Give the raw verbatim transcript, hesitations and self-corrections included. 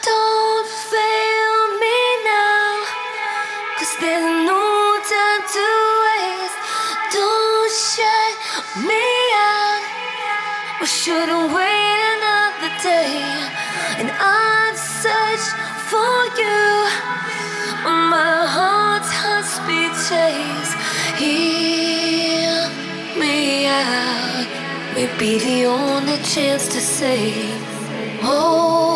Don't fail me now, 'cause there's no time to waste. Don't shut me out. We shouldn't wait another day. And I've searched for you. My heart's heartbeat chase. Hear me out. May be the only chance to say, oh.